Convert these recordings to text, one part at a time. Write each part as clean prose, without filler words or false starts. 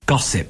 Gossip.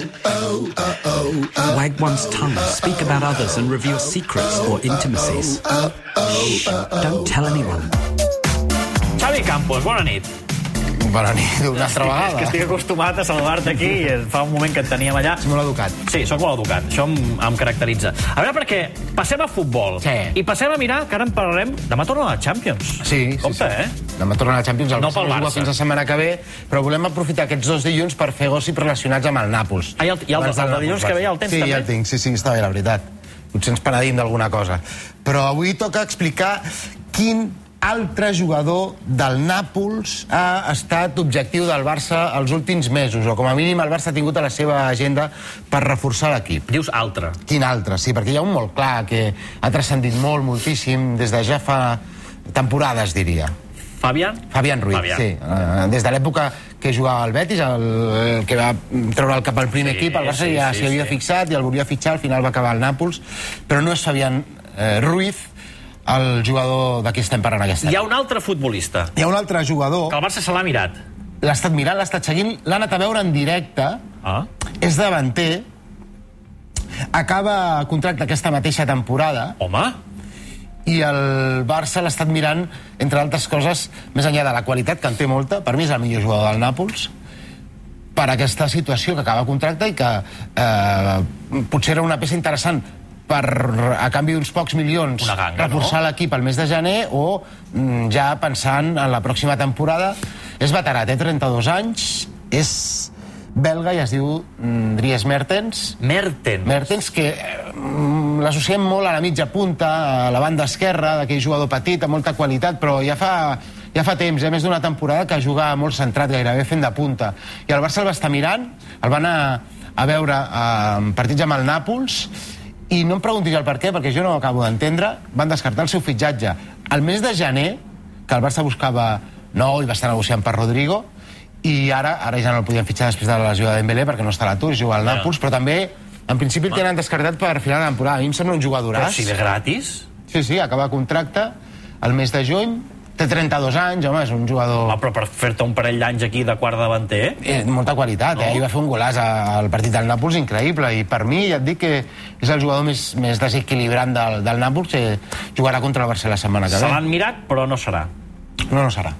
Wag one's tongue, speak about others and reveal secrets or intimacies. Shh, don't tell anyone. Xavi Campos, bona nit. Bona nit, una altra vegada. És que estic acostumat a saludar-te aquí i fa un moment que et teníem allà. Ets molt educat. Sí, sóc molt educat. Això em caracteritza. A veure, perquè passem a futbol. Sí. I passem a mirar, que ara en parlarem, demà torna a la Champions. Sí. Compte, Demà torna a la Champions. No pel Barça. Fins la setmana que ve, però volem aprofitar aquests 2 dilluns per fer gossip relacionats amb el Nàpols. Ah, i el de dilluns que ve ja el tens, també? també? Sí, ja el tinc. Sí, està bé, la veritat. Potser ens penedim d'alguna cosa. Però avui toca explicar quin altre jugador del Nàpols ha estat objectiu del Barça els últims mesos, o com a mínim el Barça ha tingut a la seva agenda per reforçar l'equip. Dius altre. Quin altre? Sí, perquè hi ha un molt clar que ha transcendit moltíssim des de ja fa temporades, diria. Fabián Ruiz, sí. Des de l'època que jugava al Betis, el que va treure el cap al primer equip, el Barça ja s'hi havia fixat i el volia fitxar, al final va acabar al Nàpols, però no és Fabián Ruiz el jugador de qui estem parlant aquesta nit. Hi ha un altre futbolista. Hi ha un altre jugador que el Barça se l'ha mirat. L'ha estat mirant, l'ha estat seguint, l'ha anat a veure en directe. És davanter, acaba contracte aquesta mateixa temporada. Home! I el Barça l'ha estat mirant, entre altres coses, més enllà de la qualitat, que en té molta, per mi és el millor jugador del Nàpols, per aquesta situació que acaba contracte i que potser era una peça interessant per, a canvi d'uns pocs milions, reforçar l'equip al mes de gener o ja pensant en la pròxima temporada. És veterà, té 32 anys, és belga i es diu Dries Mertens. Mertens, que l'associem molt a la mitja punta, a la banda esquerra, d'aquell jugador petit, amb molta qualitat, però ja fa temps, més d'una temporada que juga molt centrat, gairebé fent de punta. I el Barça el va estar mirant, el va anar a veure en partits amb el Nàpols, i no em preguntis el per què, perquè jo no ho acabo d'entendre, van descartar el seu fitxatge. Al mes de gener, que el Barça buscava nou i va estar negociant per Rodrigo, i ara ja no el podien fitxar després de la lesió de Dembélé perquè no està a l'atur, juga al Nàpols, però també, en principi, el tenen descartat per final de temporada. A mi em sembla un jugadoràs. Però si ve gratis? Sí, acaba contracte al mes de juny. Té 32 anys, home, és un jugador... Però per fer-te un parell d'anys aquí de quart davanter... Molta qualitat, Ell va fer un golàs al partit del Nàpols increïble, i per mi, ja et dic que és el jugador més desequilibrant del Nàpols, que jugarà contra el Barça la setmana que ve. Se l'han mirat, però no serà. No serà.